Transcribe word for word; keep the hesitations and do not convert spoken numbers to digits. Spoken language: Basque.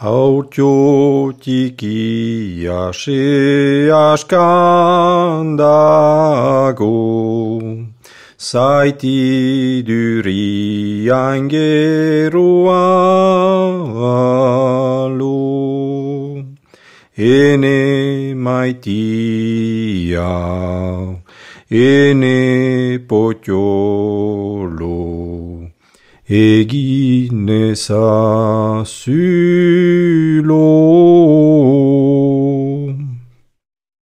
Hautio txikia se askan dago, zaiti durian geroa lo, ene maitia, ene potiolo. Egin ezazulo.